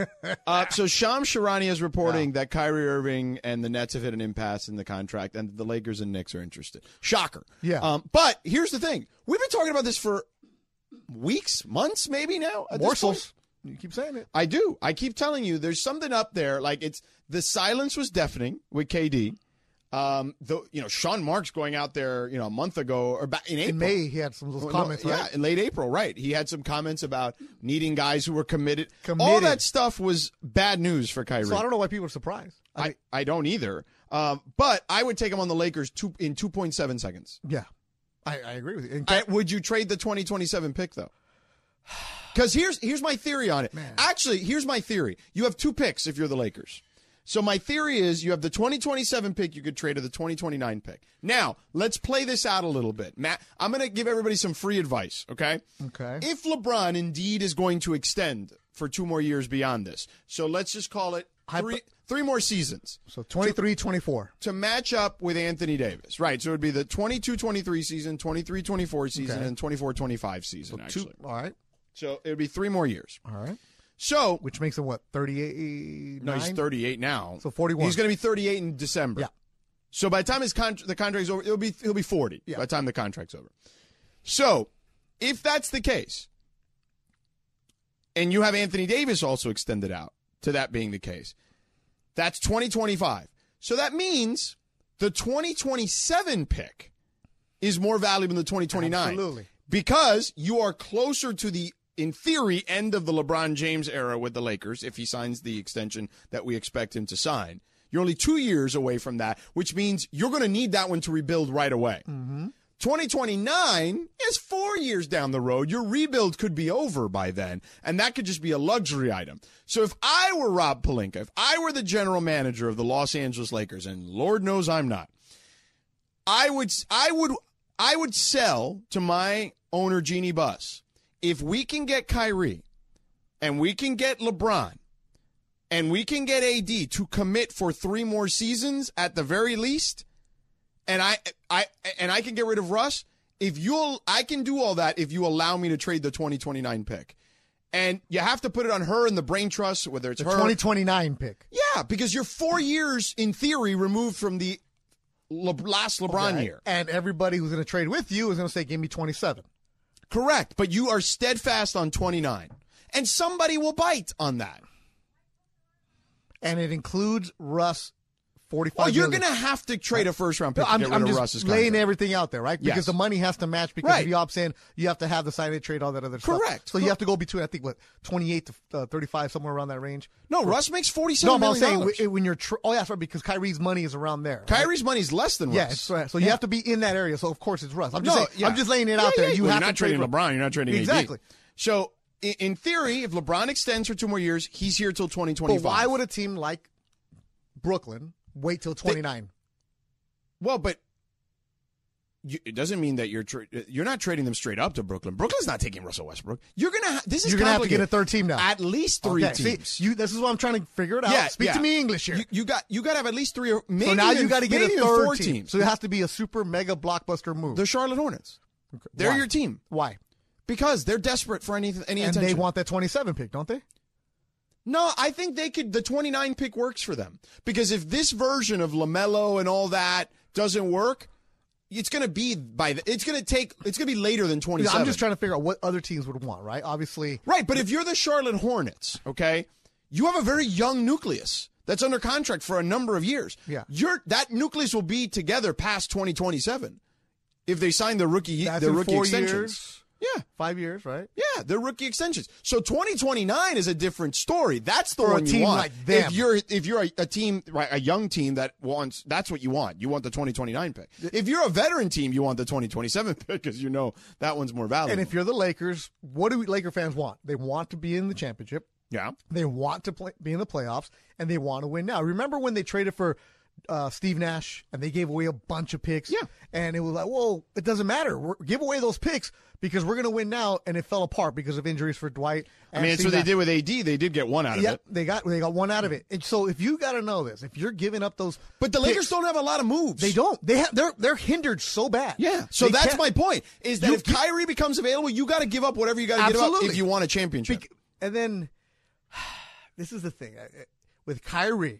So Shams Charania is reporting that Kyrie Irving and the Nets have hit an impasse in the contract, and the Lakers and Knicks are interested. Shocker. Yeah. But here's the thing: we've been talking about this for weeks, months, maybe now. Morsels. You keep saying it. I do. I keep telling you, there's something up there. Like the silence was deafening with KD. Sean Marks going out there, a month ago or back in April. In May, he had some of those comments, right? Yeah, in late April, right. He had some comments about needing guys who were committed. All that stuff was bad news for Kyrie. So I don't know why people are surprised. I don't either. But I would take him on the Lakers in 2.7 seconds. Yeah, I agree with you. Would you trade the 2027 pick, though? Because here's my theory on it. Man. Actually, here's my theory. You have 2 picks if you're the Lakers. So my theory is you have the 2027 pick you could trade to the 2029 pick. Now, let's play this out a little bit. Matt, I'm going to give everybody some free advice, okay? Okay. If LeBron indeed is going to extend for 2 more years beyond this, so let's just call it 3 more seasons. So 23-24. To match up with Anthony Davis. Right, so it would be the 22-23 season, 23-24 season, and 24-25 season, actually. All right. So it would be 3 more years. All right. So, which makes him what, 38? No, he's 38 now. So 41. He's going to be 38 in December. Yeah. So by the time the contract's over, he'll be 40 by the time the contract's over. So if that's the case, and you have Anthony Davis also extended out to that being the case, that's 2025. So that means the 2027 pick is more valuable than the 2029. Absolutely. Because you are closer to the, in theory, end of the LeBron James era with the Lakers, if he signs the extension that we expect him to sign. You're only 2 years away from that, which means you're going to need that one to rebuild right away. 2029 is 4 years down the road. Your rebuild could be over by then, and that could just be a luxury item. So if I were Rob Pelinka, if I were the general manager of the Los Angeles Lakers, and Lord knows I'm not, I would sell to my owner, Jeannie Buss, if we can get Kyrie and we can get LeBron and we can get AD to commit for 3 more seasons at the very least, and I can get rid of Russ, I can do all that if you allow me to trade the 2029 pick. And you have to put it on her and the brain trust, whether it's the her. 2029 pick. Yeah, because you're 4 years, in theory, removed from the last LeBron year. And everybody who's going to trade with you is going to say, give me 27. Correct, but you are steadfast on 29. And somebody will bite on that. And it includes Russ, 45 Well, you're million. going to have to trade a first-round pick to get rid I'm of just Russ's laying contract. everything out there, right? Because Yes. the money has to match because Right. if you opt in, you have to have the sign and trade, all that other stuff. Correct. So you have to go between, I think, 28 to 35, somewhere around that range. No, Russ makes $47 No, but I'm million. saying when you're oh, yeah, that's right, because Kyrie's money is around there. Right? Kyrie's money is less than Russ. Yeah, it's right. So you have to be in that area. So of course it's Russ. I'm just No, saying, I'm just laying it out there. You Well, have you're to not trading trade LeBron. You're not trading exactly. AD. So in theory, if LeBron extends for 2 more years, he's here till 2025. But why would a team like Brooklyn wait till 29? Well, but it doesn't mean that you're not trading them straight up to Brooklyn. Brooklyn's not taking Russell Westbrook. You're gonna this is You're gonna have to get a complicated. third team now. At least 3 Okay, teams. see, this is what I'm trying to figure it out. Yeah, Speak yeah. to me English here. You got to have at least 3 or maybe so now even, you got to get maybe a even third 4 team. teams. So it has to be a super mega blockbuster move. The Charlotte Hornets. They're Why? your team. Why? Because they're desperate for any And attention. they want that 27 pick, don't they? No, I think they could. The 29 pick works for them because if this version of LaMelo and all that doesn't work, it's going to be it's going to be later than 27. I'm just trying to figure out what other teams would want, right? Obviously, right. But if you're the Charlotte Hornets, okay, you have a very young nucleus that's under contract for a number of years. Yeah, that nucleus will be together past 2027 if they sign the rookie that's in rookie 4 extensions. years. Yeah. 5 years, right? Yeah, they're rookie extensions. So 2029 is a different story. That's the For a one you team want. like them. If you're a team, right, a young team that wants, that's what you want. You want the 2029 pick. If you're a veteran team, you want the 2027 pick because you know that one's more valuable. And if you're the Lakers, what do Laker fans want? They want to be in the championship. Yeah. They want to be in the playoffs, and they want to win now. Remember when they traded for Steve Nash and they gave away a bunch of picks? Yeah. And it was like, well, it doesn't matter. Give away those picks because we're going to win now. And it fell apart because of injuries for Dwight. I mean, that's what they did with AD. They did get one out of it. They got one out of it. And so if you got to know this, if you're giving up those, but the Lakers don't have a lot of moves. They don't. They're hindered so bad. Yeah. So that's my point. Is that if Kyrie becomes available, you got to give up whatever you got to give up if you want a championship. And then this is the thing with Kyrie.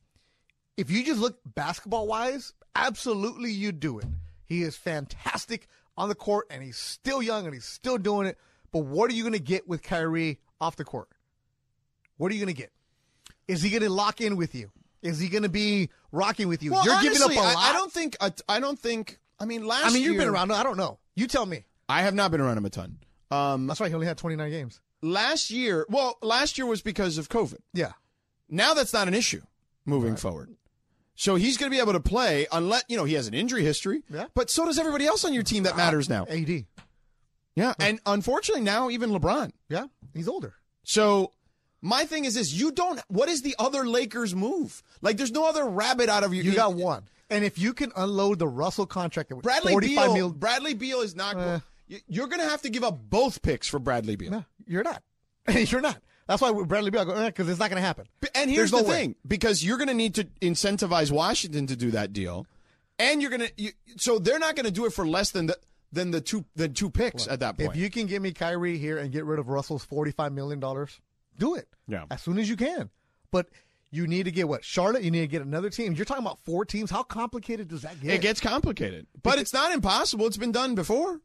If you just look basketball-wise, absolutely you do it. He is fantastic on the court, and he's still young, and he's still doing it. But what are you going to get with Kyrie off the court? What are you going to get? Is he going to lock in with you? Is he going to be rocking with you? Well, You're honestly, giving up a lot. I don't think. I mean, last year. You've been around. I don't know. You tell me. I have not been around him a ton. That's right. He only had 29 games. Last year was because of COVID. Yeah. Now that's not an issue moving forward. So he's going to be able to play unless, he has an injury history. Yeah. But so does everybody else on your team that matters now. AD. Yeah. And unfortunately now even LeBron. Yeah. He's older. So my thing is this. What is the other Lakers move? Like there's no other rabbit out of your. You got one. And if you can unload the Russell contract at Bradley Beal is not. You're going to have to give up both picks for Bradley Beal. No, you're not. You're not. That's why with Bradley Beal, I go, because it's not going to happen. And here's the thing, because you're going to need to incentivize Washington to do that deal, and so they're not going to do it for less than the two picks at that point. If you can give me Kyrie here and get rid of Russell's $45 million, do it. Yeah. As soon as you can. But You need to get what? Charlotte? You need to get another team? You're talking about 4 teams? How complicated does that get? It gets complicated. But it's not impossible. It's been done before.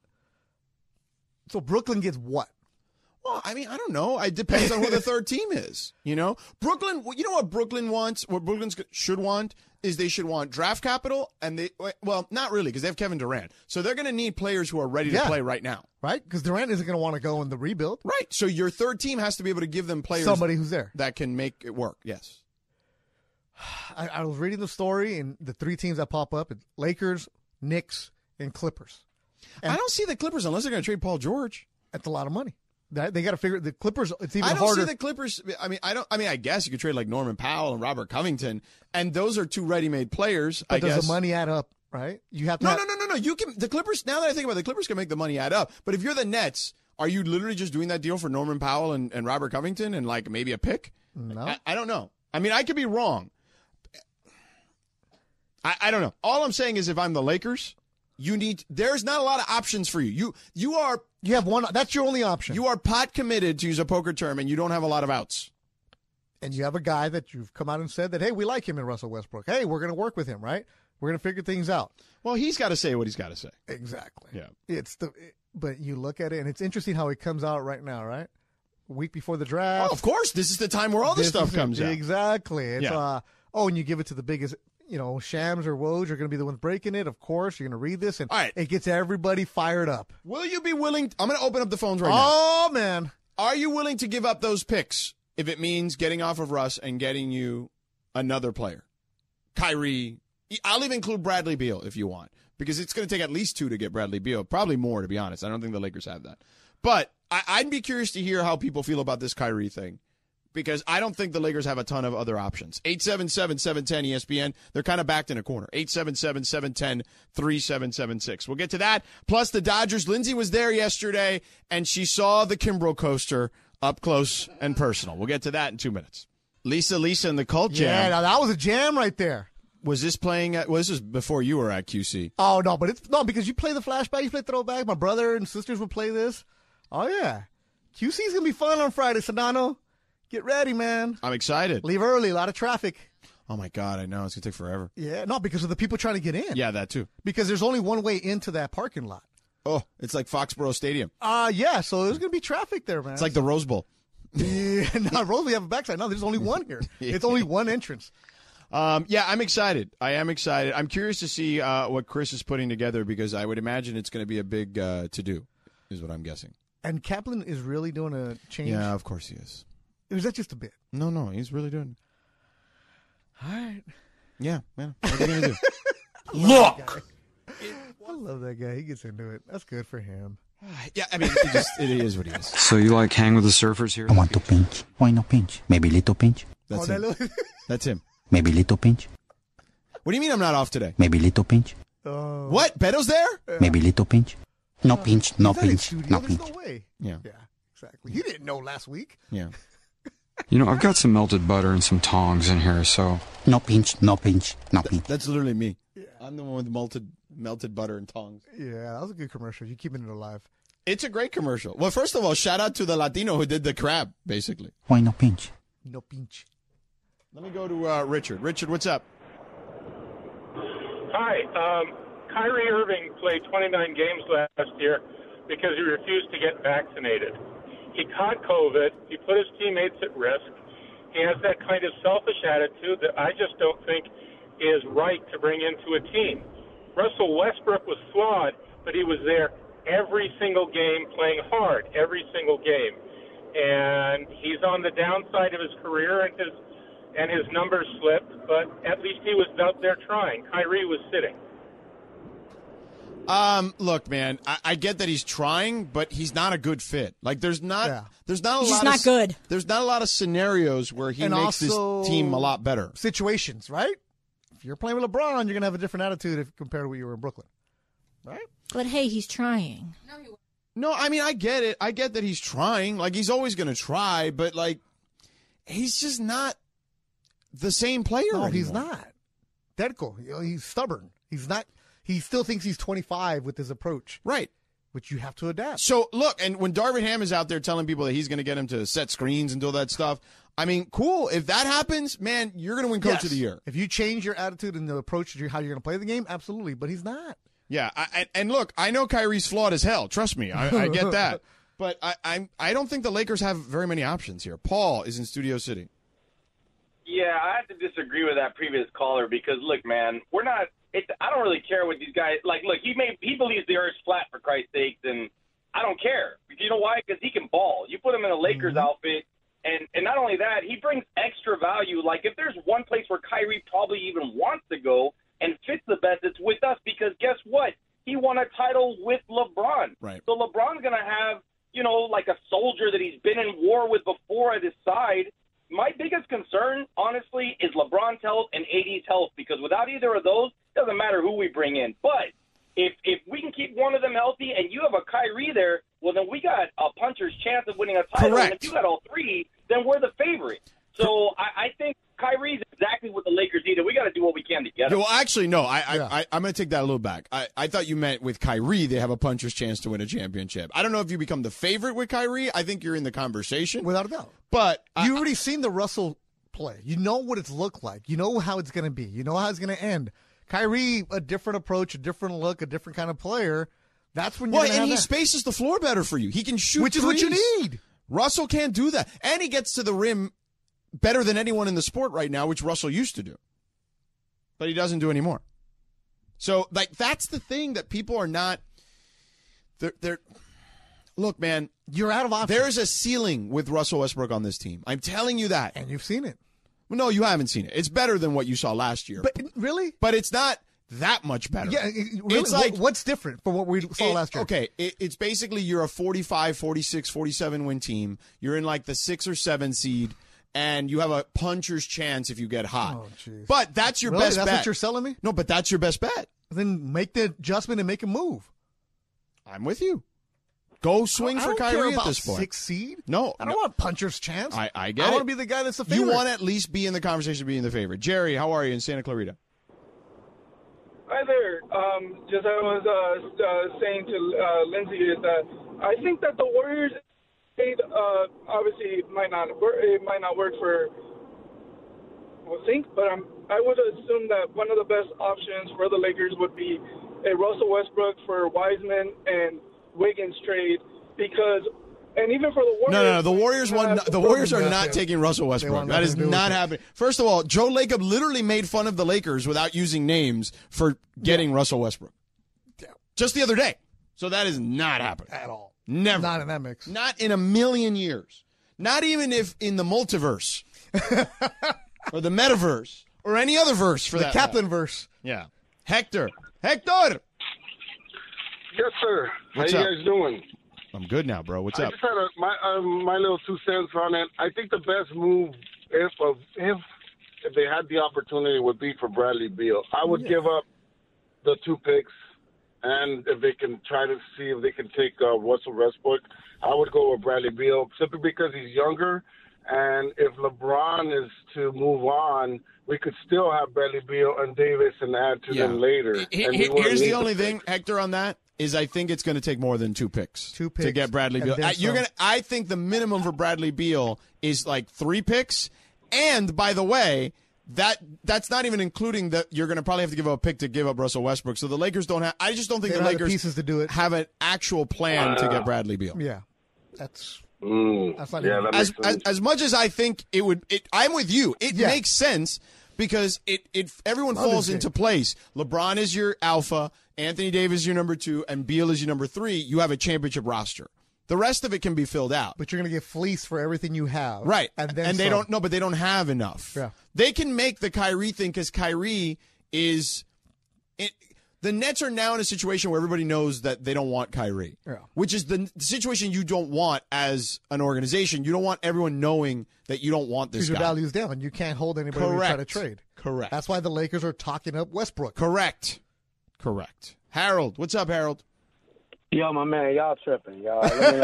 So Brooklyn gets what? Well, I mean, I don't know. It depends on who the third team is. You know, Brooklyn. You know what Brooklyn wants? What Brooklyn should want is they should want draft capital, and not really because they have Kevin Durant. So they're going to need players who are ready to play right now, right? Because Durant isn't going to want to go in the rebuild, right? So your third team has to be able to give them players, somebody who's there that can make it work. Yes. I was reading the story, and the 3 teams that pop up: Lakers, Knicks, and Clippers. And I don't see the Clippers unless they're going to trade Paul George. That's a lot of money. They got to figure the Clippers. It's even harder. I don't see the Clippers. I guess you could trade like Norman Powell and Robert Covington, and those are 2 ready-made players. But does the money add up? Right? You have to. No. You can. The Clippers. Now that I think about it, the Clippers can make the money add up. But if you're the Nets, are you literally just doing that deal for Norman Powell and Robert Covington and like maybe a pick? No, I don't know. I mean, I could be wrong. I don't know. All I'm saying is, if I'm the Lakers, there's not a lot of options for you. You have one. That's your only option. You are pot committed, to use a poker term, and you don't have a lot of outs. And you have a guy that you've come out and said that, hey, we like him in Russell Westbrook. Hey, we're going to work with him, right? We're going to figure things out. Well, he's got to say what he's got to say. Exactly. Yeah. But you look at it, and it's interesting how it comes out right now, right? A week before the draft. Oh, of course, this is the time where all this stuff comes out. Exactly. It's and you give it to the biggest. Shams or Woj are going to be the ones breaking it. Of course, you're going to read this, and it gets everybody fired up. Will you be willing? I'm going to open up the phones right now. Oh, man. Are you willing to give up those picks if it means getting off of Russ and getting you another player? Kyrie. I'll even include Bradley Beal if you want, because it's going to take at least 2 to get Bradley Beal. Probably more, to be honest. I don't think the Lakers have that. But I'd be curious to hear how people feel about this Kyrie thing, because I don't think the Lakers have a ton of other options. 877-710-ESPN. They're kind of backed in a corner. 877-710-3776. We'll get to that. Plus the Dodgers. Lindsay was there yesterday, and she saw the Kimbrough coaster up close and personal. We'll get to that in 2 minutes. Lisa and the Cult Jam. Yeah, now that was a jam right there. Was this playing at, this was before you were at QC. Oh, no, but because you play the flashback, you play throwback. My brother and sisters would play this. Oh, yeah. QC's going to be fun on Friday, Sedano. Get ready, man. I'm excited. Leave early. A lot of traffic. Oh, my God. I know. It's going to take forever. Yeah. No, because of the people trying to get in. Yeah, that too. Because there's only one way into that parking lot. Oh, it's like Foxborough Stadium. Yeah. So there's going to be traffic there, man. It's like the Rose Bowl. Yeah. No, Rose, we have a backside. No, there's only one here. It's only one entrance. Yeah, I'm excited. I am excited. I'm curious to see what Chris is putting together, because I would imagine it's going to be a big to-do, is what I'm guessing. And Kaplan is really doing a change? Yeah, of course he is. Or is that just a bit? No, he's really doing it. All right. Yeah, man. What are you going to do? Look! I love that guy. He gets into it. That's good for him. Yeah, I mean, it is what he is. So you like hang with the surfers here? I want to pinch. Why no pinch? Maybe little pinch. That's him. That's him. Maybe little pinch. What do you mean I'm not off today? Maybe little pinch. What? Beto's there? Maybe little pinch. No pinch. No pinch. No pinch. There's no way. Yeah, exactly. He didn't know last week. Yeah. You know, I've got some melted butter and some tongs in here, so... No pinch, no pinch, no pinch. That's literally me. Yeah. I'm the one with melted butter and tongs. Yeah, that was a good commercial. You're keeping it alive. It's a great commercial. Well, first of all, shout out to the Latino who did the crab, basically. Why no pinch? No pinch. Let me go to Richard. Richard, what's up? Hi. Kyrie Irving played 29 games last year because he refused to get vaccinated. He caught COVID. He put his teammates at risk. He has that kind of selfish attitude that I just don't think is right to bring into a team. Russell Westbrook was flawed, but he was there every single game playing hard, every single game. And he's on the downside of his career, and his numbers slipped, but at least he was out there trying. Kyrie was sitting. Look, man, I get that he's trying, but he's not a good fit. Like, there's not a he's lot. He's not good. There's not a lot of scenarios where he makes this team a lot better. Situations, right? If you're playing with LeBron, you're gonna have a different attitude compared to what you were in Brooklyn, right? But hey, he's trying. No, I mean, I get it. I get that he's trying. Like, he's always gonna try, but like, he's just not the same player anymore. He's not. Derko, he's stubborn. He's not. He still thinks he's 25 with his approach. Right. which you have to adapt. So, look, and when Darvin Ham is out there telling people that he's going to get him to set screens and do all that stuff, I mean, cool. If that happens, man, you're going to win Coach of the Year. If you change your attitude and the approach to how you're going to play the game, absolutely. But he's not. Yeah, and look, I know Kyrie's flawed as hell. Trust me, I get that. But I don't think the Lakers have very many options here. Paul is in Studio City. Yeah, I have to disagree with that previous caller because, look, man, we're not – I don't really care what these guys – like, look, he believes the earth's flat, for Christ's sakes, and I don't care. You know why? Because he can ball. You put him in a Lakers outfit, and not only that, he brings extra value. Like, if there's one place where Kyrie probably even wants to go and fits the best, it's with us because guess what? He won a title with LeBron. Right. So LeBron's going to have, you know, like a soldier that he's been in war with before at his side. My biggest concern, honestly, is LeBron's health and AD's health because without either of those, it doesn't matter who we bring in. But if we can keep one of them healthy and you have a Kyrie there, well, then we got a puncher's chance of winning a title. Correct. And if you got all three, then we're the favorite. So I think Kyrie's exactly what the Lakers need, and we got to do what we can to get him. Well, actually, no. I'm going to take that a little back. I thought you meant with Kyrie they have a puncher's chance to win a championship. I don't know if you become the favorite with Kyrie. I think you're in the conversation. Without a doubt. But you've already seen the Russell play. You know what it's looked like. You know how it's going to be. You know how it's going to end. Kyrie, a different approach, a different look, a different kind of player. That's when you're going to have and he that. spaces the floor better for you. He can shoot Which is what you need. Russell can't do that. And he gets to the rim better than anyone in the sport right now, which Russell used to do. But he doesn't do anymore. So, like, that's the thing that people are not they're look, man, you're out of options. There is a ceiling with Russell Westbrook on this team. I'm telling you that. And you've seen it. Well, no, you haven't seen it. It's better than what you saw last year. But really? But it's not that much better. Yeah, really? It's like, what's different from what we saw last year? Okay, it's basically you're a 45, 46, 47 win team. You're in like the 6 or 7 seed, and you have a puncher's chance if you get hot. Oh, jeez. But that's your Really? best bet. That's what you're selling me? No, but that's your best bet. Then make the adjustment and make a move. I'm with you. Go swing I for don't Kyrie care at about this point. 6 seed. No, I don't want puncher's chance. I get it. I want to be the guy that's the favorite. You want to at least be in the conversation of being the favorite. Jerry, how are you in Santa Clarita? Hi there. Just I was saying to Lindsay is that I think that the Warriors obviously it might not work for we'll think, but I would assume that one of the best options for the Lakers would be a Russell Westbrook for Wiseman and Wiggins trade because. And even for the Warriors, The Warriors are not taking Russell Westbrook. That is not happening. First of all, Joe Lacob literally made fun of the Lakers without using names for getting Russell Westbrook. Just the other day. So that is not happening at all. Never. Not in that mix. Not in a million years. Not even if in the multiverse or the metaverse or any other verse for that. The Kaplan verse. Yeah. Hector. Yes, sir. What's How up? you guys doing? I'm good now, bro. What's I up? just had my little 2 cents on it. I think the best move if they had the opportunity would be for Bradley Beal. I would give up the 2 picks, and if they can try to see if they can take Russell Westbrook, I would go with Bradley Beal simply because he's younger. And if LeBron is to move on, we could still have Bradley Beal and Davis and add to them later. Here's the only thing, Hector, on that. Is I think it's going to take more than 2 picks. 2 picks to get Bradley Beal. I think the minimum for Bradley Beal is like 3 picks. And by the way, that's not even including that you're going to probably have to give up a pick to give up Russell Westbrook. So the Lakers don't have. I just don't think the Lakers pieces to do it. have an actual plan to get Bradley Beal. Yeah, that's not as much as I think it would. I'm with you. It makes sense. Because everyone falls into place. LeBron is your alpha, Anthony Davis is your number 2, and Beal is your number 3. You have a championship roster. The rest of it can be filled out. But you're going to get fleeced for everything you have. Right. And then they don't know, but they don't have enough. Yeah. They can make the Kyrie thing because Kyrie is the Nets are now in a situation where everybody knows that they don't want Kyrie, which is the situation you don't want as an organization. You don't want everyone knowing that you don't want this guy. Your value's down. You can't hold anybody when you try to trade. Correct. That's why the Lakers are talking up Westbrook. Correct. Harold, what's up, Harold? Yo, my man, y'all tripping, y'all.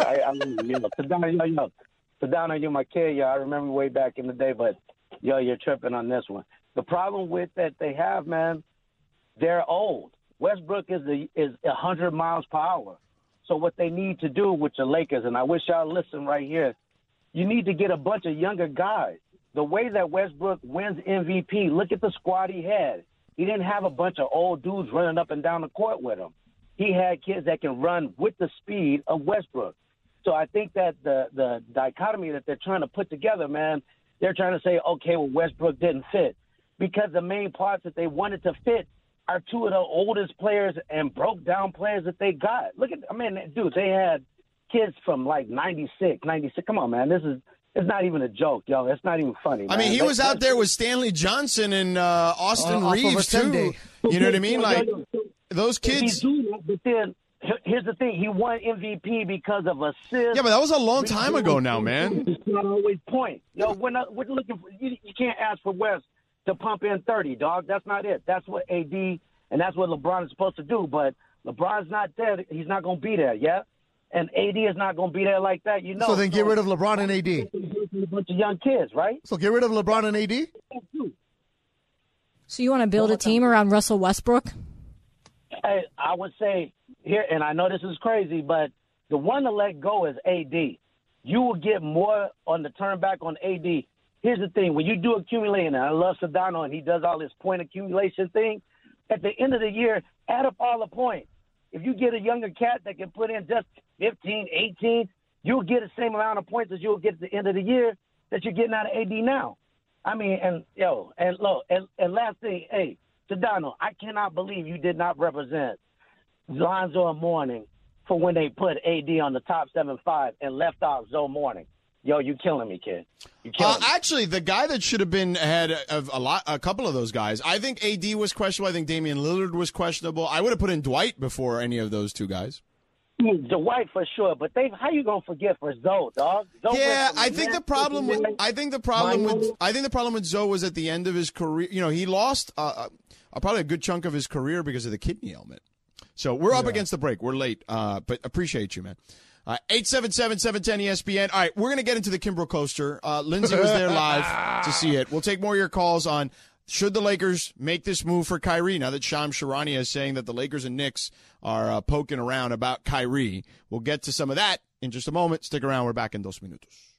Sedano, you're my kid, y'all. I remember way back in the day, but yo, you're tripping on this one. The problem with that they have, man, they're old. Westbrook is 100 miles per hour. So what they need to do with the Lakers, and I wish y'all listen right here, you need to get a bunch of younger guys. The way that Westbrook wins MVP, look at the squad he had. He didn't have a bunch of old dudes running up and down the court with him. He had kids that can run with the speed of Westbrook. So I think that the dichotomy that they're trying to put together, man, they're trying to say, okay, well, Westbrook didn't fit. Because the main parts that they wanted to fit are two of the oldest players and broke-down players that they got. Look at, dude, they had kids from like 96. Come on, man, it's not even a joke, yo. It's not even funny. I mean, he was out there with Stanley Johnson and Austin Reeves, too. You know what I mean? Like, those kids. He's doing that, but then here's the thing. He won MVP because of assists. Yeah, but that was a long time ago now, man. It's not always point. Yo, we're looking for, you can't ask for West to pump in 30, dog. That's not it. That's what AD and that's what LeBron is supposed to do. But LeBron's not there. He's not going to be there, yeah? And AD is not going to be there like that, you know. So then get rid of LeBron and AD. A bunch of young kids, right? So get rid of LeBron and AD? So you want to build a team around Russell Westbrook? I would say here, and I know this is crazy, but the one to let go is AD. You will get more on the turn back on AD. Here's the thing. When you do accumulating, and I love Sedano, and he does all this point accumulation thing, at the end of the year, add up all the points. If you get a younger cat that can put in just 15, 18, you'll get the same amount of points as you'll get at the end of the year that you're getting out of AD now. I mean, and last thing, hey, Sedano, I cannot believe you did not represent Lonzo and Mourning for when they put AD on the top 7-5 and left out Zoe Mourning. Yo, you killing me, kid. You killing me. Actually, the guy that should have been ahead of a couple of those guys, I think AD was questionable. I think Damian Lillard was questionable. I would have put in Dwight before any of those two guys. Dwight for sure, but how you gonna forget for Zoe, dog? Yeah, I think the problem with Zoe was at the end of his career. You know, he lost probably a good chunk of his career because of the kidney ailment. So we're up against the break. We're late, but appreciate you, man. 877-710-ESPN. All right, we're going to get into the Kimbrough Coaster. Lindsay was there live to see it. We'll take more of your calls on should the Lakers make this move for Kyrie now that Shams Charania is saying that the Lakers and Knicks are poking around about Kyrie. We'll get to some of that in just a moment. Stick around. We're back in 2 minutos.